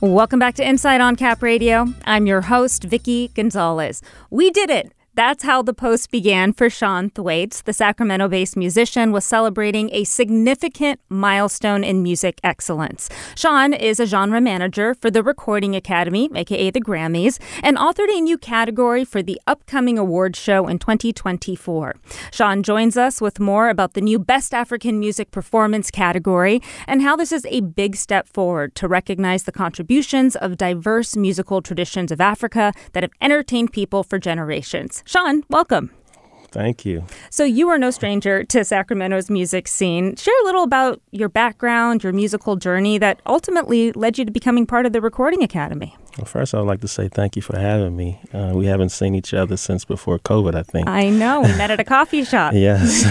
Welcome back to Inside on Cap Radio. I'm your host, Vicky Gonzalez. We did it. That's how the post began for Sean Thwaites. The Sacramento-based musician was celebrating a significant milestone in music excellence. Sean is a genre manager for the Recording Academy, aka the Grammys, and authored a new category for the upcoming awards show in 2024. Sean joins us with more about the new Best African Music Performance category and how this is a big step forward to recognize the contributions of diverse musical traditions of Africa that have entertained people for generations. Sean, welcome. Thank you. So you are no stranger to Sacramento's music scene. Share a little about your background, your musical journey that ultimately led you to becoming part of the Recording Academy. Well, first, I would like to say thank you for having me. We haven't seen each other since before COVID, I think. I know. We met at a coffee shop. Yes.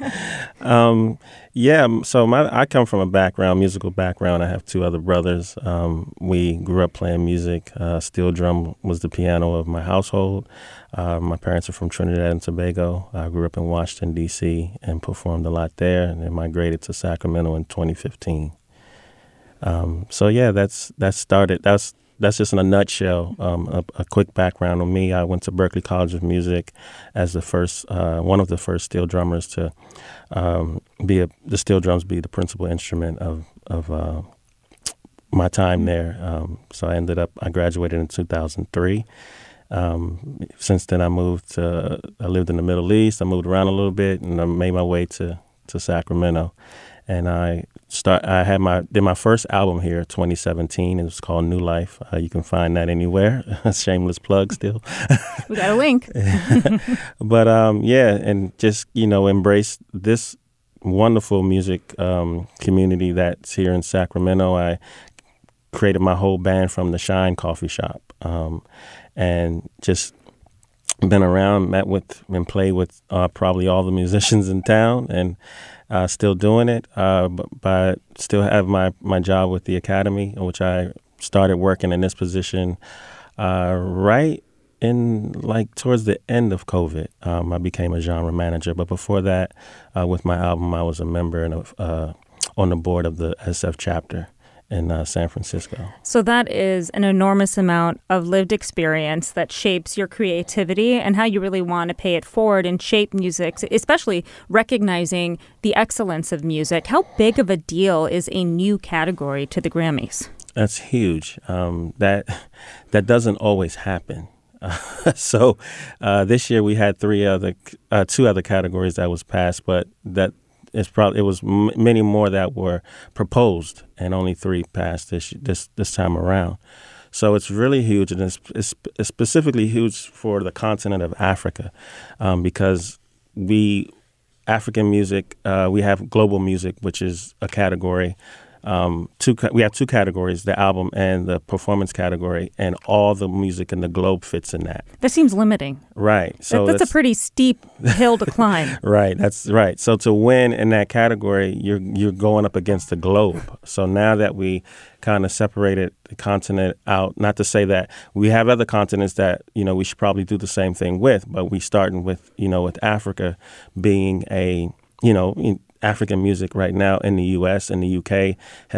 So I come from a musical background. I have two other brothers. We grew up playing music. Steel drum was the piano of my household. My parents are from Trinidad and Tobago. I grew up in Washington, D.C. and performed a lot there, and then migrated to Sacramento in 2015. That's just in a nutshell, a quick background on me. I went to Berklee College of Music as one of the first steel drummers to the steel drums be the principal instrument of my time there. So I graduated in 2003. Since then, I lived in the Middle East. I moved around a little bit, and I made my way to Sacramento. And did my first album here, 2017. It was called New Life. You can find that anywhere. Shameless plug still. We got a link. But and just, embrace this wonderful music community that's here in Sacramento. I created my whole band from the Shine Coffee Shop, and just been around, met with and played with probably all the musicians in town, and still doing it, but still have my job with the Academy, which I started working in this position right in towards the end of COVID. I became a genre manager, but before that, with my album, I was a member on the board of the SF chapter in San Francisco. So that is an enormous amount of lived experience that shapes your creativity and how you really want to pay it forward and shape music, especially recognizing the excellence of music. How big of a deal is a new category to the Grammys? That's huge. That doesn't always happen. So this year we had two other categories that was passed, but it was many more that were proposed, and only 3 passed this time around. So it's really huge, and it's specifically huge for the continent of Africa, because African music, we have global music, which is a category. We have 2 categories, the album and the performance category, and all the music in the globe fits in that. That seems limiting. Right. So that's a pretty steep hill to climb. Right. That's right. So to win in that category, you're going up against the globe. So now that we kind of separated the continent out, not to say that we have other continents that, we should probably do the same thing with, but we starting with Africa being African music right now in the U.S. and the U.K.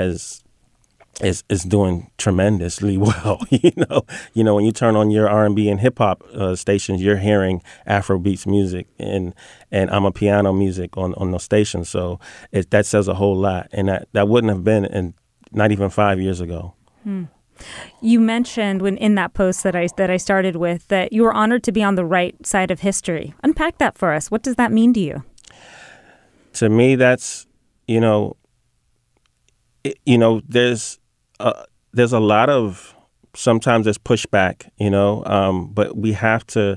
is doing tremendously well. When you turn on your R&B and hip hop stations, you're hearing Afrobeats music and amapiano music on those stations. So that says a whole lot, and that wouldn't have been not even 5 years ago. You mentioned in that post that I started with that you were honored to be on the right side of history. Unpack that for us. What does that mean to you? To me, that's, there's a lot of, sometimes there's pushback, but we have to,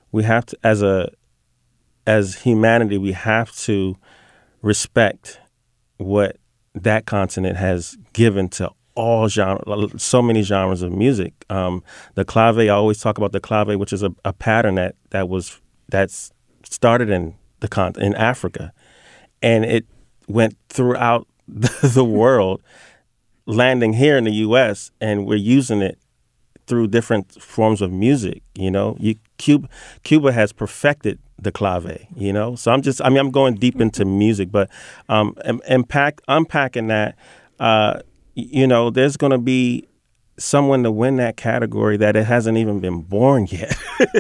as humanity, we have to respect what that continent has given to all genres, so many genres of music. The clave, I always talk about the clave, which is a pattern that's started in Africa. And it went throughout the world, landing here in the U.S., and we're using it through different forms of music. Cuba has perfected the clave. So I'm going deep into music, but unpacking that. There's going to be someone to win that category that it hasn't even been born yet,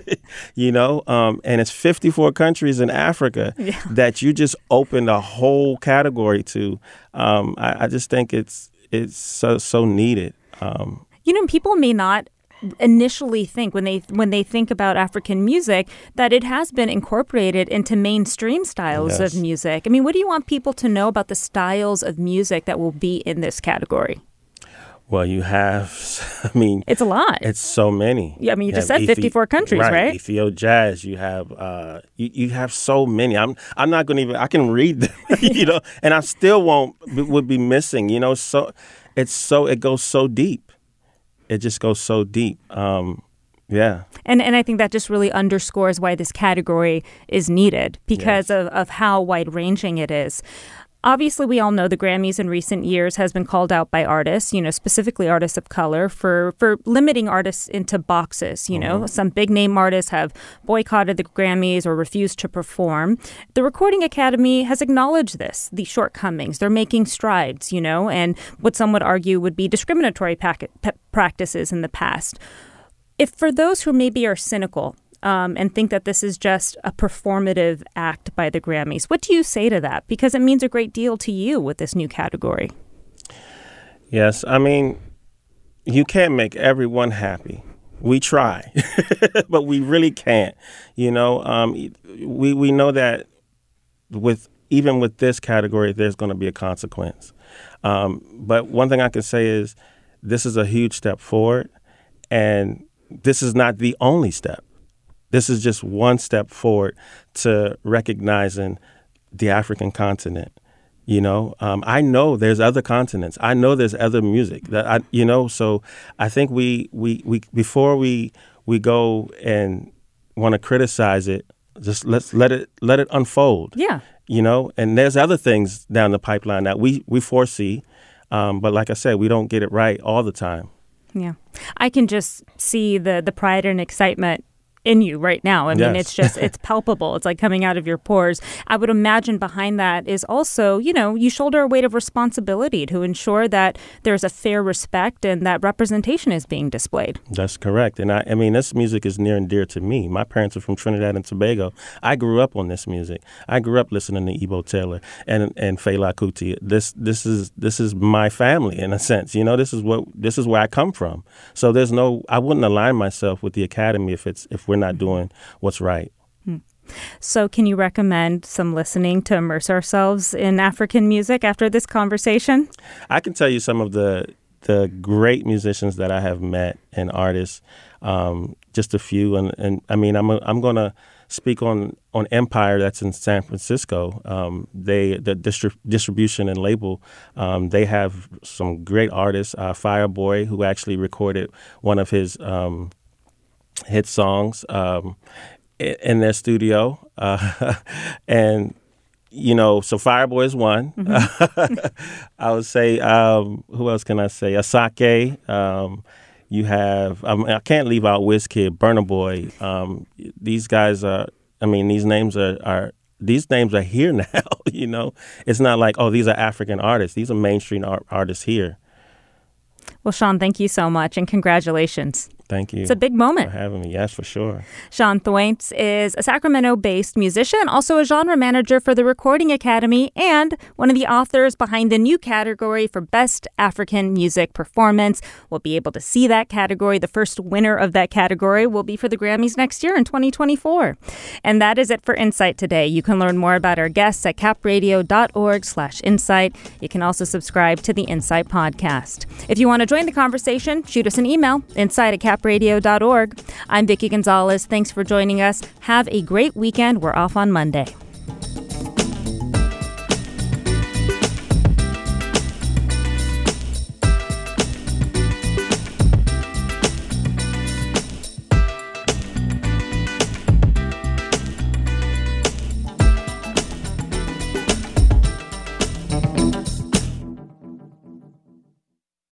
and it's 54 countries in Africa that you just opened a whole category to. I just think it's so needed. People may not initially think when they think about African music that it has been incorporated into mainstream styles of music. I mean, what do you want people to know about the styles of music that will be in this category? Well, you have, it's a lot. It's so many. Yeah, you just said 54 countries, right? Ethio Jazz. You have, you have so many. I'm not going to even. I can read them, and I still would be missing. So it goes so deep. It just goes so deep. Yeah. And I think that just really underscores why this category is needed because of how wide-ranging it is. Obviously, we all know the Grammys in recent years has been called out by artists, specifically artists of color, for limiting artists into boxes. Some big-name artists have boycotted the Grammys or refused to perform. The Recording Academy has acknowledged this, these shortcomings. They're making strides, and what some would argue would be discriminatory practices in the past. If for those who maybe are cynical and think that this is just a performative act by the Grammys, what do you say to that? Because it means a great deal to you with this new category. Yes, you can't make everyone happy. We try, but we really can't. We know that even with this category, there's going to be a consequence. But one thing I can say is this is a huge step forward, and this is not the only step. This is just one step forward to recognizing the African continent. I know there's other continents. I know there's other music that So I think we before we go and want to criticize it, just let it unfold. Yeah. And there's other things down the pipeline that we foresee, but like I said, we don't get it right all the time. Yeah, I can just see the pride and excitement in you right now. It's palpable. It's like coming out of your pores. I would imagine behind that is also, you shoulder a weight of responsibility to ensure that there's a fair respect and that representation is being displayed. That's correct. And this music is near and dear to me. My parents are from Trinidad and Tobago. I grew up on this music. I grew up listening to Ebo Taylor and Fela Kuti. This is my family in a sense. This is where I come from. So I wouldn't align myself with the Academy if we're not doing what's right. So can you recommend some listening to immerse ourselves in African music after this conversation? I can tell you some of the great musicians that I have met and artists, just a few. And I'm going to speak on Empire that's in San Francisco. The distribution and label, they have some great artists. Fireboy, who actually recorded one of his hit songs in their studio. And, so Fireboy is one. Mm-hmm. I would say, who else can I say? Asake. You have, I can't leave out Wizkid, Burna Boy. These guys are, these names are here now, It's not like, these are African artists. These are mainstream artists here. Well, Sean, thank you so much, and congratulations. Thank you. It's a big moment. For having me. Yes, for sure. Sean Thwaites is a Sacramento-based musician, also a genre manager for the Recording Academy, and one of the authors behind the new category for Best African Music Performance. We'll be able to see that category. The first winner of that category will be for the Grammys next year in 2024. And that is it for Insight today. You can learn more about our guests at capradio.org/insight. You can also subscribe to the Insight podcast. If you want to join the conversation, shoot us an email, insight@capradio.org. I'm Vicki Gonzalez. Thanks for joining us. Have a great weekend. We're off on Monday.